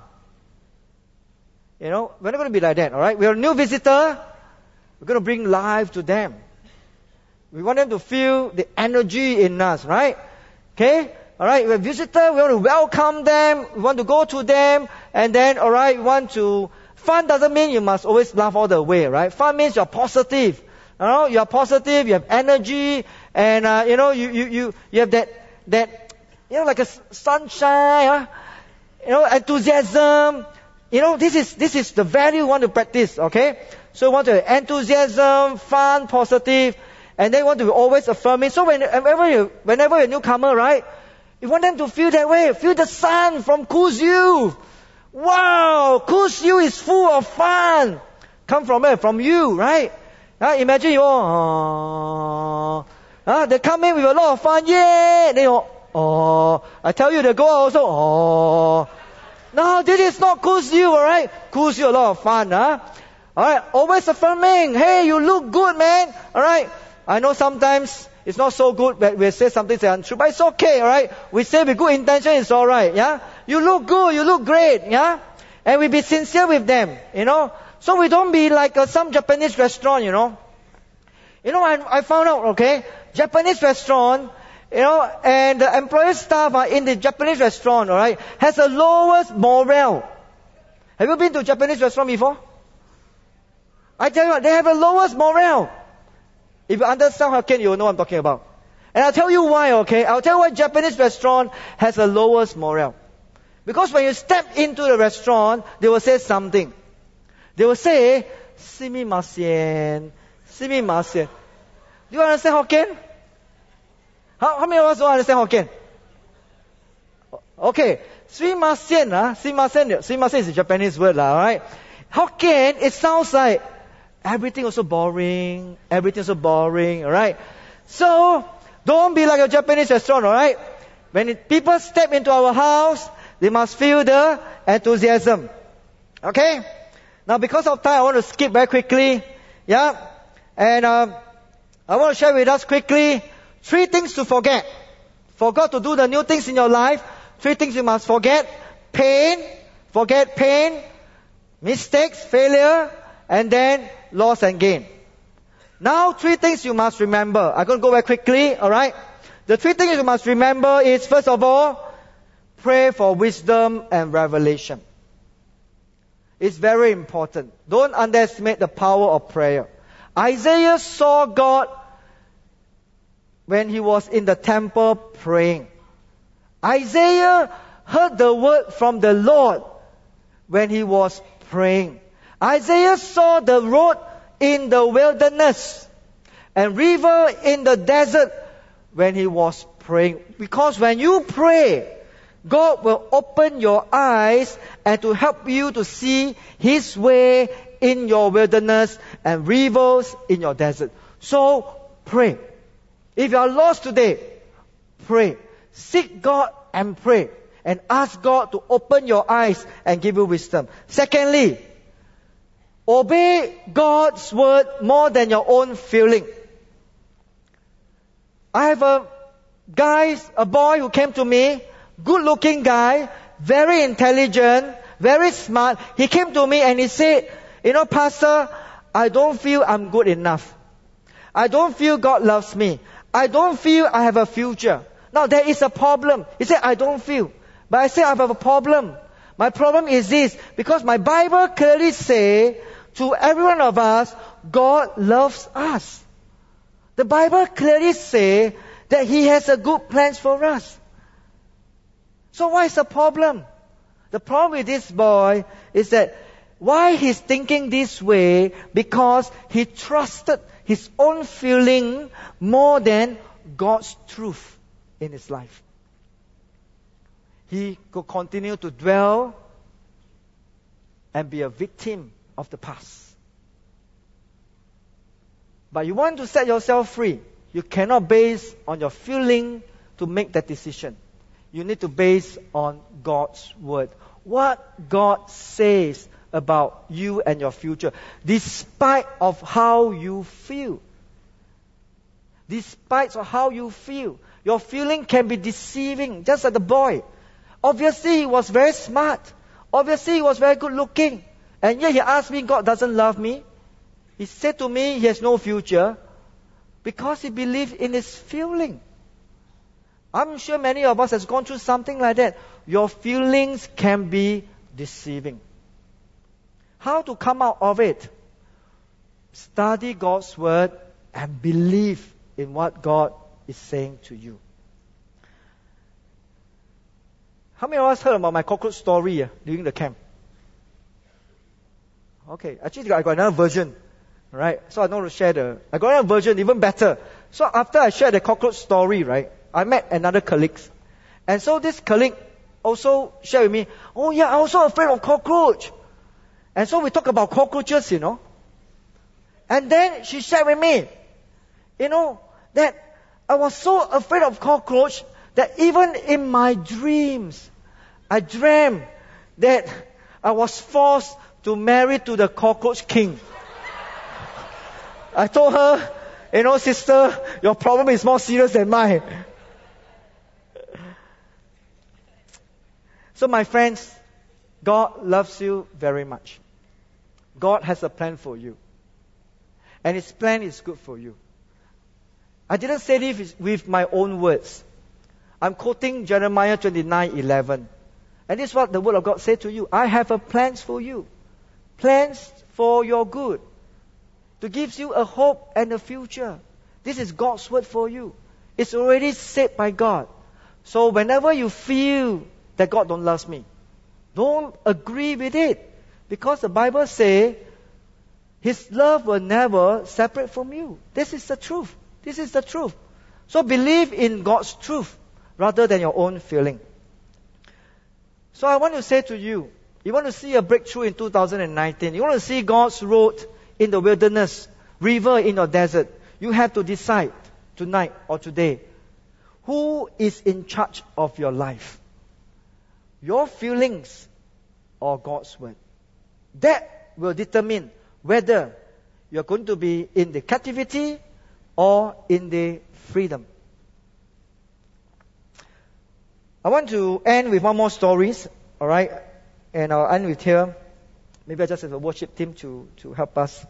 You know, we're not going to be like that. All right, we're a new visitor. We're going to bring life to them. We want them to feel the energy in us, right? Okay? Alright, we're a visitor, we want to welcome them, we want to go to them, and then, alright, we want to... Fun doesn't mean you must always laugh all the way, right? Fun means you're positive. You know, you're positive, you have energy, and, uh, you know, you, you, you, you have that, that, you know, like a sunshine, huh? You know, enthusiasm. You know, this is, this is the value we want to practice, okay? So we want to have enthusiasm, fun, positive, and then we want to be always affirming. So whenever you, whenever you're a newcomer, right, you want them to feel that way. Feel the sun from Coos you. Wow, Coos you is full of fun. Come from where? From you, right? Uh, imagine you all, uh, uh, they come in with a lot of fun, yeah. They all, oh, I tell you, they go out also, oh. No, this is not Coos you, alright? Coos you a lot of fun, huh? Alright, always affirming. Hey, you look good, man. Alright, I know sometimes it's not so good that we say something that's untrue, but it's okay, alright? We say with good intention, it's alright, yeah? You look good, you look great, yeah? And we be sincere with them, you know? So we don't be like uh, some Japanese restaurant, you know? You know, I, I found out, okay? Japanese restaurant, you know, and the employee staff uh, in the Japanese restaurant, alright, has the lowest morale. Have you been to a Japanese restaurant before? I tell you what, they have the lowest morale. If you understand Hokkien, you will know what I'm talking about. And I'll tell you why, okay? I'll tell you why Japanese restaurant has the lowest morale. Because when you step into the restaurant, they will say something. They will say, "Sumimasen, sumimasen." Do you understand Hokkien? How, how many of us don't understand Hokkien? Okay, sumimasen, huh? Sumimasen, sumimasen is a Japanese word, alright? Hokkien, it sounds like everything also boring, everything so boring, alright? So, don't be like a Japanese restaurant, alright? When it, people step into our house, they must feel the enthusiasm. Okay? Now because of time, I want to skip very quickly. Yeah? And um, I want to share with us quickly three things to forget. For God to do the new things in your life, three things you must forget. Pain, forget pain, mistakes, failure, and then loss and gain. Now, three things you must remember. I'm going to go very quickly, alright? The three things you must remember is, first of all, pray for wisdom and revelation. It's very important. Don't underestimate the power of prayer. Isaiah saw God when he was in the temple praying. Isaiah heard the word from the Lord when he was praying. Isaiah saw the road in the wilderness and river in the desert when he was praying. Because when you pray, God will open your eyes and to help you to see His way in your wilderness and rivers in your desert. So, pray. If you are lost today, pray. Seek God and pray. And ask God to open your eyes and give you wisdom. Secondly, obey God's word more than your own feeling. I have a guy, a boy who came to me, good looking guy, very intelligent, very smart. He came to me and he said, you know, Pastor, I don't feel I'm good enough. I don't feel God loves me. I don't feel I have a future. Now there is a problem. He said, I don't feel. But I say I have a problem. My problem is this, because my Bible clearly says to every one of us, God loves us. The Bible clearly says that He has a good plans for us. So what is the problem? The problem with this boy is that why he's thinking this way, because he trusted his own feeling more than God's truth in his life. He could continue to dwell and be a victim of the past. But you want to set yourself free. You cannot base on your feeling to make that decision. You need to base on God's word. What God says about you and your future, despite of how you feel. Despite of how you feel. Your feeling can be deceiving, just like the boy. Obviously, he was very smart. Obviously, he was very good looking. And yet he asked me, God doesn't love me. He said to me, he has no future. Because he believed in his feeling. I'm sure many of us has gone through something like that. Your feelings can be deceiving. How to come out of it? Study God's word and believe in what God is saying to you. How many of us heard about my cockroach story uh, during the camp? Okay, actually I got another version, right? So I don't want to share the, I got another version even better. So after I shared the cockroach story, right, I met another colleague. And so this colleague also shared with me, oh yeah, I'm also afraid of cockroach. And so we talk about cockroaches, you know. And then she shared with me, you know, that I was so afraid of cockroach that even in my dreams, I dreamt that I was forced to marry to the cockroach king. I told her, you know, sister, your problem is more serious than mine. So my friends, God loves you very much. God has a plan for you. And His plan is good for you. I didn't say this with my own words. I'm quoting Jeremiah twenty-nine eleven. And this is what the Word of God said to you. I have a plans for you. Plans for your good. To give you a hope and a future. This is God's word for you. It's already said by God. So whenever you feel that God don't love me, don't agree with it. Because the Bible says, His love will never separate from you. This is the truth. This is the truth. So believe in God's truth rather than your own feeling. So I want to say to you, you want to see a breakthrough in two thousand nineteen, you want to see God's road in the wilderness, river in your desert, you have to decide tonight or today, who is in charge of your life? Your feelings or God's word? That will determine whether you're going to be in the captivity or in the freedom. I want to end with one more stories, all right? And I'll end with here. Maybe I just have a worship team to, to help us.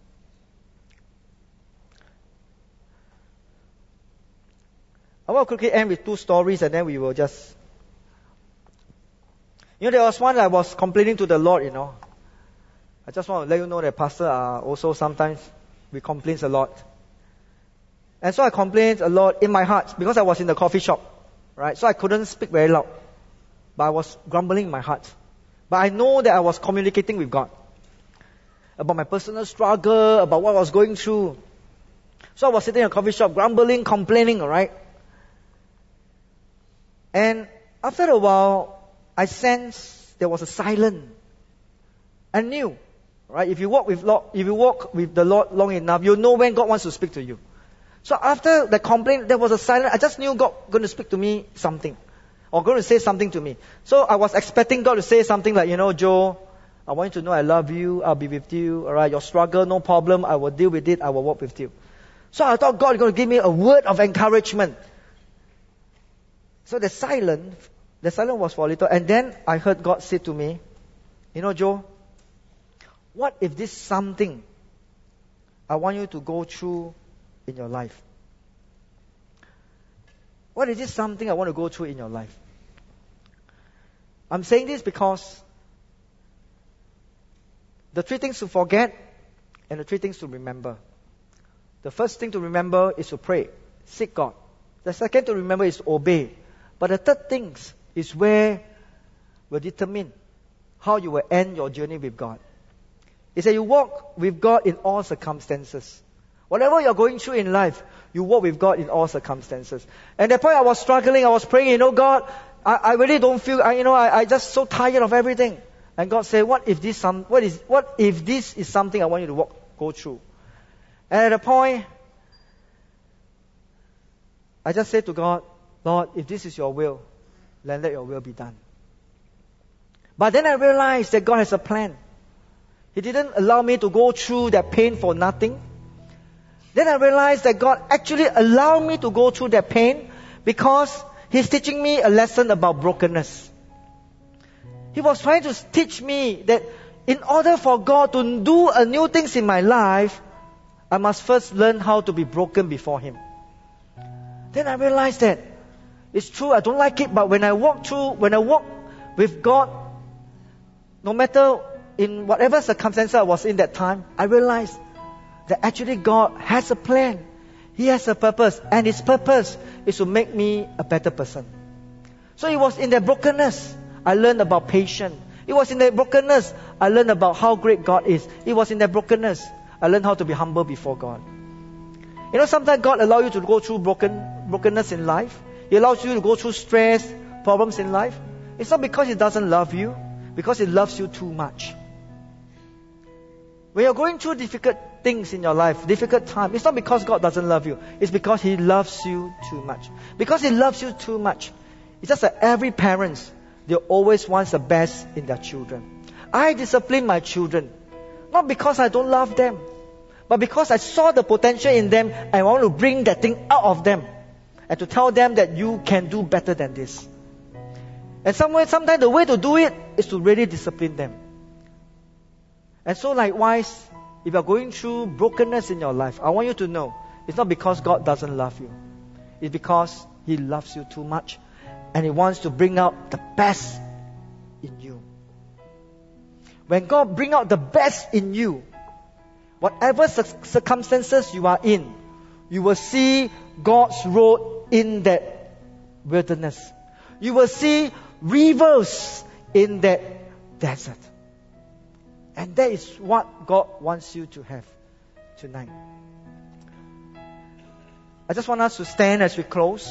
I want to quickly end with two stories and then we will just... You know, there was one I was complaining to the Lord, you know. I just want to let you know that Pastor uh, also sometimes we complain a lot. And so I complained a lot in my heart because I was in the coffee shop, right? So I couldn't speak very loud. But I was grumbling in my heart. But I know that I was communicating with God about my personal struggle, about what I was going through. So I was sitting in a coffee shop, grumbling, complaining, alright? And after a while, I sensed there was a silence. I knew, right? If you walk with Lord, if you walk with the Lord long enough, you'll know when God wants to speak to you. So after the complaint, there was a silence. I just knew God going to speak to me something, or going to say something to me. So I was expecting God to say something like, you know, Joe, I want you to know I love you. I'll be with you. All right, your struggle, no problem. I will deal with it. I will walk with you. So I thought God was going to give me a word of encouragement. So the silence, the silence was for a little, and then I heard God say to me, you know, Joe, what if this something I want you to go through in your life? What is this something I want to go through in your life? I'm saying this because the three things to forget and the three things to remember. The first thing to remember is to pray, seek God. The second to remember is to obey. But the third thing is where will determine how you will end your journey with God. It's that you walk with God in all circumstances. Whatever you're going through in life, you walk with God in all circumstances. And at that point I was struggling, I was praying, you know, God, I, I really don't feel, I, you know, I, I just so tired of everything. And God said, what if this some, what is, what if this is something I want you to walk, go through? And at a point, I just said to God, Lord, if this is your will, then let your will be done. But then I realized that God has a plan. He didn't allow me to go through that pain for nothing. Then I realized that God actually allowed me to go through that pain because He's teaching me a lesson about brokenness. He was trying to teach me that in order for God to do a new things in my life, I must first learn how to be broken before Him. Then I realized that it's true, I don't like it, but when I walk through, when I walk with God, no matter in whatever circumstances I was in that time, I realized that actually God has a plan. He has a purpose, and His purpose is to make me a better person. So it was in that brokenness I learned about patience. It was in that brokenness I learned about how great God is. It was in that brokenness I learned how to be humble before God. You know, sometimes God allows you to go through broken brokenness in life. He allows you to go through stress, problems in life. It's not because He doesn't love you, because He loves you too much. When you're going through difficult things in your life, difficult time, it's not because God doesn't love you. It's because He loves you too much. Because He loves you too much. It's just that every parent, they always want the best in their children. I discipline my children, not because I don't love them, but because I saw the potential in them and I want to bring that thing out of them and to tell them that you can do better than this. And somewhere, sometimes the way to do it is to really discipline them. And so likewise, if you're going through brokenness in your life, I want you to know, it's not because God doesn't love you. It's because He loves you too much and He wants to bring out the best in you. When God brings out the best in you, whatever circumstances you are in, you will see God's road in that wilderness. You will see rivers in that desert. And that is what God wants you to have tonight. I just want us to stand as we close.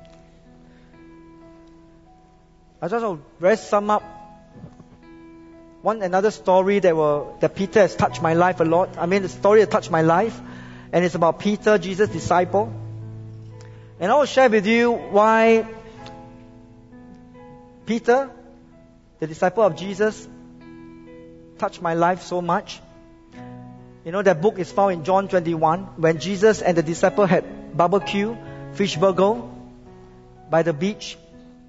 I just want to very sum up one another story that will that Peter has touched my life a lot. I mean, the story that touched my life, and it's about Peter, Jesus' disciple. And I will share with you why Peter, the disciple of Jesus, touched my life so much. You know, that book is found in John twenty-one, when Jesus and the disciple had barbecue, fish burger by the beach.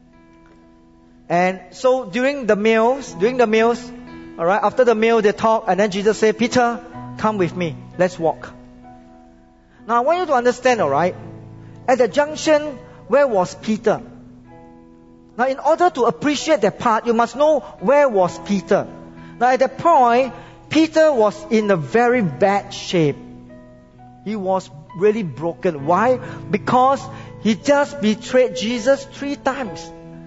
And so during the meals, during the meals, all right, after the meal they talk, and then Jesus said, Peter, come with me, let's walk. Now I want you to understand, all right, at the junction, where was Peter? Now in order to appreciate that part, you must know where was Peter. Now at that point, Peter was in a very bad shape. He was really broken. Why? Because he just betrayed Jesus three times.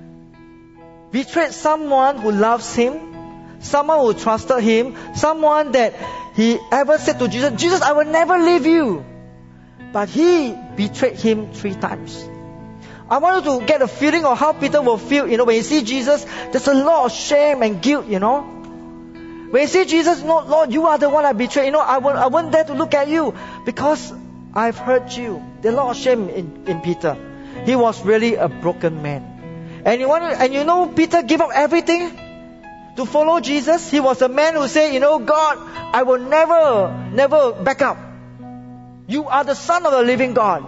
Betrayed someone who loves him, someone who trusted him, someone that he ever said to Jesus, Jesus, I will never leave you. But he betrayed him three times. I want you to get a feeling of how Peter will feel. You know, when you see Jesus, there's a lot of shame and guilt, you know. When you see Jesus, no, Lord, you are the one I betrayed. You know, I won't, I won't dare to look at you because I've hurt you. There's a lot of shame in, in Peter. He was really a broken man. And you want to, and you know, Peter gave up everything to follow Jesus. He was a man who said, you know, God, I will never, never back up. You are the Son of the living God.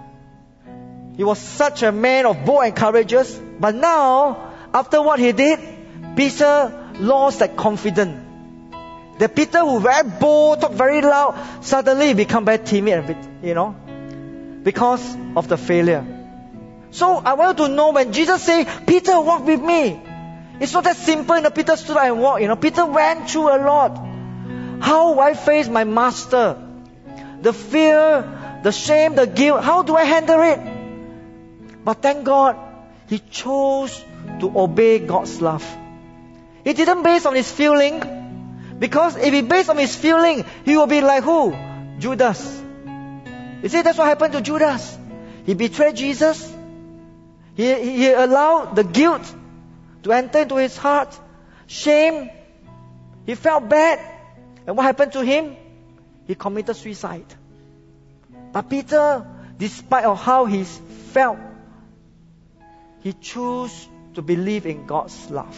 He was such a man of bold and courageous. But now, after what he did, Peter lost that confidence. The Peter who very bold, talk very loud, suddenly become very timid and bit, you know, because of the failure. So I want you to know, when Jesus say, Peter, walk with me, it's not that simple. You know, Peter stood up and walked. You know, Peter went through a lot. How do I face my master? The fear, the shame, the guilt. How do I handle it? But thank God, he chose to obey God's love. He didn't base on his feeling. Because if he based on his feeling, he will be like who? Judas. You see, that's what happened to Judas. He betrayed Jesus. He, he allowed the guilt to enter into his heart. Shame. He felt bad. And what happened to him? He committed suicide. But Peter, despite of how he felt, he chose to believe in God's love.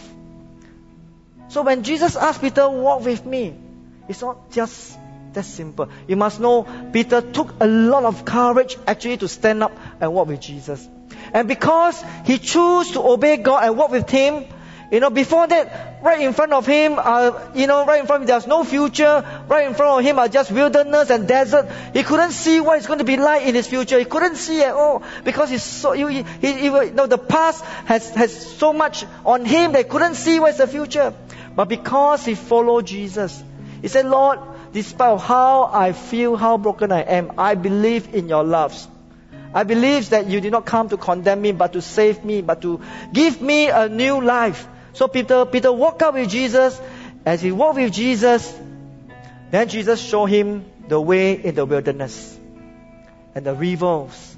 So when Jesus asked Peter, walk with me, it's not just that simple. You must know, Peter took a lot of courage actually to stand up and walk with Jesus. And because he chose to obey God and walk with him, you know, before that, right in front of him, uh, you know, right in front of him, there's no future. Right in front of him are just wilderness and desert. He couldn't see what it's going to be like in his future. He couldn't see at all because he's so, he, he, he, you know, the past has, has so much on him that he couldn't see what's the future. But because he followed Jesus, he said, Lord, despite how I feel, how broken I am, I believe in your love. I believe that you did not come to condemn me, but to save me, but to give me a new life. So Peter, Peter walked up with Jesus. As he walked with Jesus, then Jesus showed him the way in the wilderness and the rivers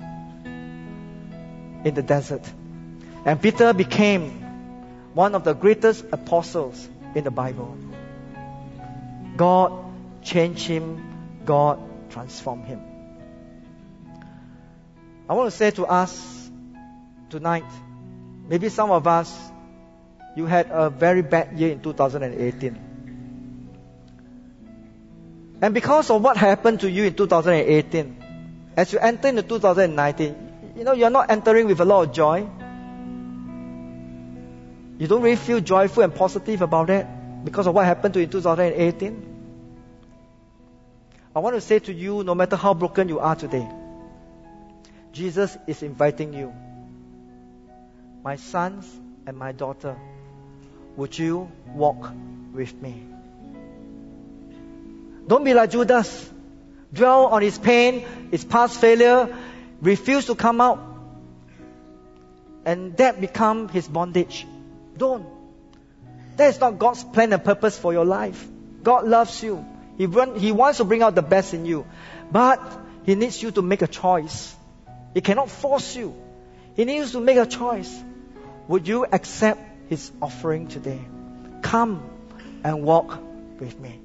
in the desert. And Peter became one of the greatest apostles in the Bible. God changed him. God transformed him. I want to say to us tonight, maybe some of us, you had a very bad year in two thousand eighteen. And because of what happened to you in two thousand eighteen, as you enter into two thousand nineteen, you know, you're not entering with a lot of joy. You don't really feel joyful and positive about it because of what happened to you in two thousand eighteen. I want to say to you, no matter how broken you are today, Jesus is inviting you. My sons and my daughter, would you walk with me? Don't be like Judas. Dwell on his pain, his past failure, refuse to come out. And that become his bondage. Don't. That is not God's plan and purpose for your life. God loves you. He, run, he wants to bring out the best in you. But He needs you to make a choice. He cannot force you. He needs to make a choice. Would you accept His offering today? Come and walk with me.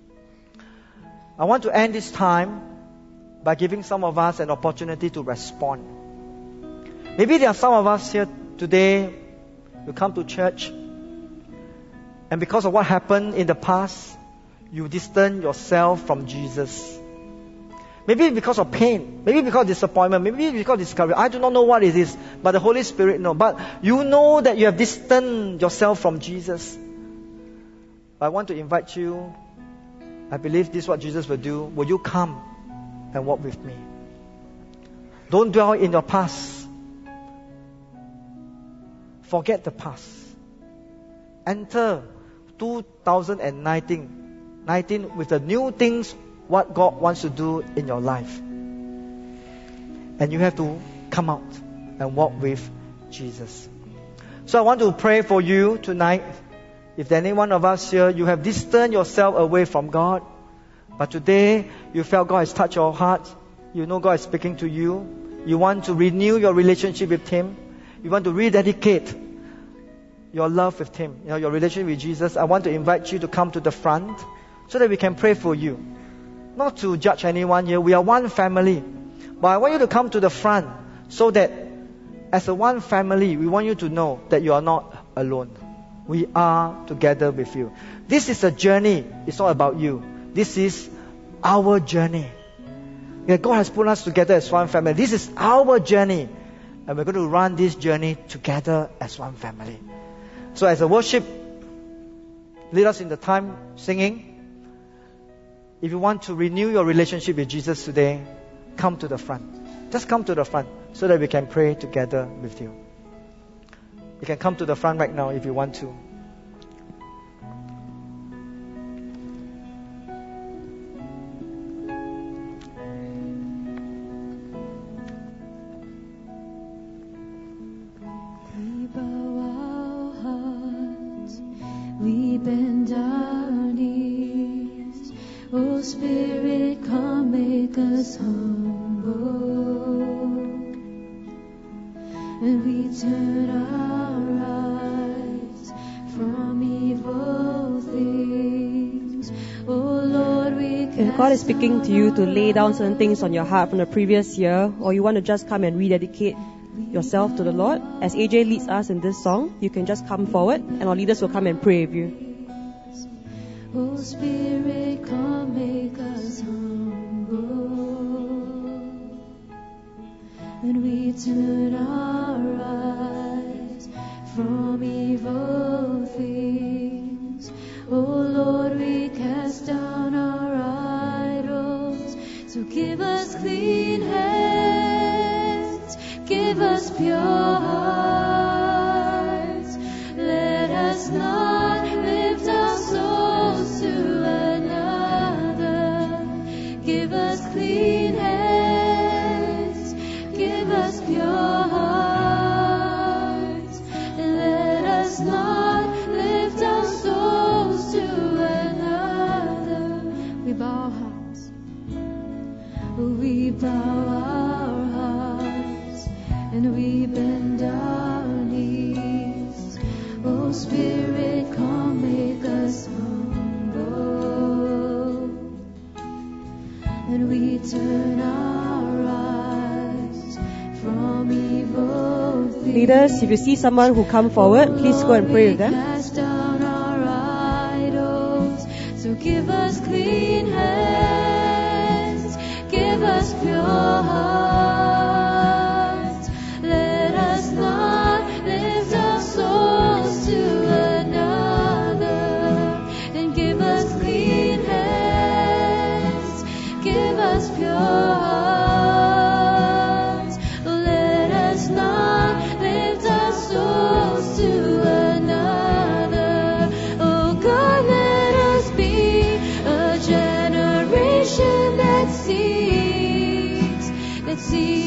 I want to end this time by giving some of us an opportunity to respond. Maybe there are some of us here today who come to church, and because of what happened in the past, you distance yourself from Jesus. Maybe because of pain, maybe because of disappointment, maybe because of discouragement. I do not know what it is, but the Holy Spirit knows. But you know that you have distanced yourself from Jesus. I want to invite you. I believe this is what Jesus will do. Will you come and walk with me? Don't dwell in your past. Forget the past. Enter two thousand nineteen, nineteen with the new things what God wants to do in your life. And you have to come out and walk with Jesus. So I want to pray for you tonight. If any one of us here, you have distanced yourself away from God, but today you felt God has touched your heart. You know God is speaking to you. You want to renew your relationship with Him. You want to rededicate your love with Him, you know, your relationship with Jesus. I want to invite you to come to the front so that we can pray for you. Not to judge anyone here. We are one family. But I want you to come to the front so that as a one family, we want you to know that you are not alone. We are together with you. This is a journey. It's not about you. This is our journey. God has put us together as one family. This is our journey. And we're going to run this journey together as one family. So as a worship, lead us in the time singing. If you want to renew your relationship with Jesus today, come to the front. Just come to the front so that we can pray together with you. You can come to the front right now if you want to. We bow our hearts, we bend our knees. Oh Spirit, come make us humble. And we turn our eyes from evil things. Oh Lord, we cast If God is speaking to you to lay down certain things on your heart from the previous year, or you want to just come and rededicate yourself to the Lord, as A J leads us in this song, you can just come forward and our leaders will come and pray with you. Oh Spirit, come make us humble. And we turn our eyes from evil things. Oh Lord, we cast down our idols. So give us clean hands, give us pure hearts. Let us not lift our souls to another. Give us clean hands, give us pure hearts, and let us not lift our souls to another. We bow our hearts, we bow our hearts, and we bend our knees. Oh Spirit, come make us humble, and we turn our eyes from evil things. Leaders, if you see someone who come forward, please go and pray with them. Cast down our idols, so give us clean hands, give us pure hearts. Let us not lift our souls to another, and give us clean hands, give us pure hearts. Let us not lift our souls to another. Oh God, let us be a generation that seeks, that seeks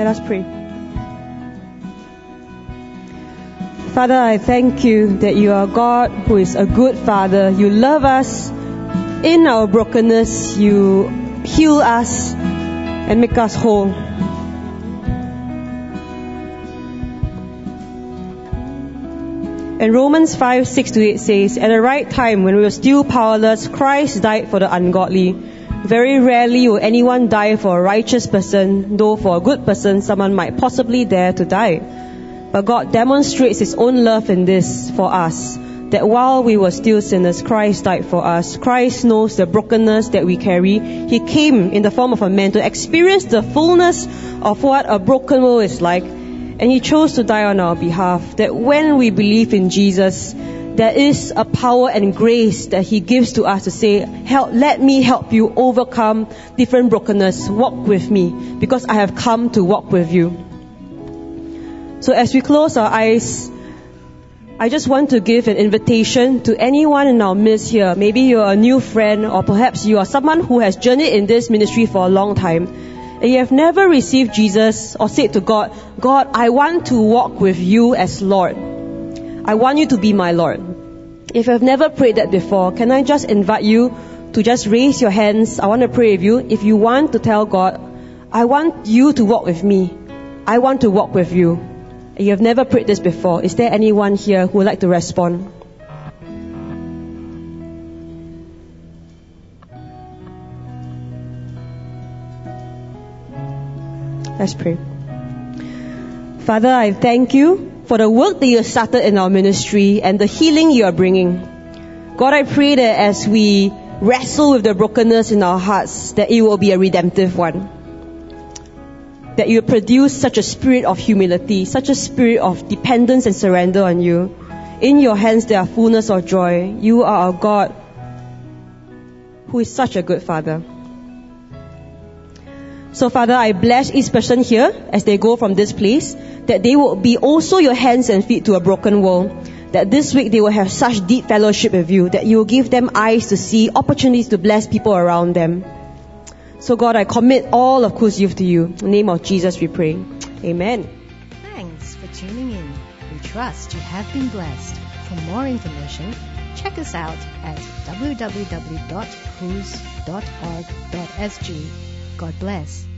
Let us pray. Father, I thank you that you are God who is a good Father. You love us in our brokenness. You heal us and make us whole. And Romans five, six to eight says, at the right time, when we were still powerless, Christ died for the ungodly. Very rarely will anyone die for a righteous person, though for a good person, someone might possibly dare to die. But God demonstrates His own love in this for us, that while we were still sinners, Christ died for us. Christ knows the brokenness that we carry. He came in the form of a man to experience the fullness of what a broken world is like. And He chose to die on our behalf, that when we believe in Jesus, there is a power and grace that He gives to us to say, help, let me help you overcome different brokenness. Walk with me, because I have come to walk with you. So as we close our eyes, I just want to give an invitation to anyone in our midst here. Maybe you're a new friend, or perhaps you are someone who has journeyed in this ministry for a long time, and you have never received Jesus or said to God, God, I want to walk with you as Lord. I want you to be my Lord. If you have never prayed that before, can I just invite you to just raise your hands? I want to pray with you. If you want to tell God, I want you to walk with me. I want to walk with you. You have never prayed this before. Is there anyone here who would like to respond? Let's pray. Father, I thank you for the work that you have started in our ministry and the healing you are bringing. God, I pray that as we wrestle with the brokenness in our hearts, that it will be a redemptive one. That you produce such a spirit of humility, such a spirit of dependence and surrender on you. In your hands there are fullness of joy. You are a God who is such a good Father. So Father, I bless each person here as they go from this place, that they will be also your hands and feet to a broken world. That this week they will have such deep fellowship with you, that you will give them eyes to see, opportunities to bless people around them. So God, I commit all of Coos Youth to you. In the name of Jesus we pray. Amen. Thanks for tuning in. We trust you have been blessed. For more information, check us out at w w w dot coos dot org dot s g. God bless.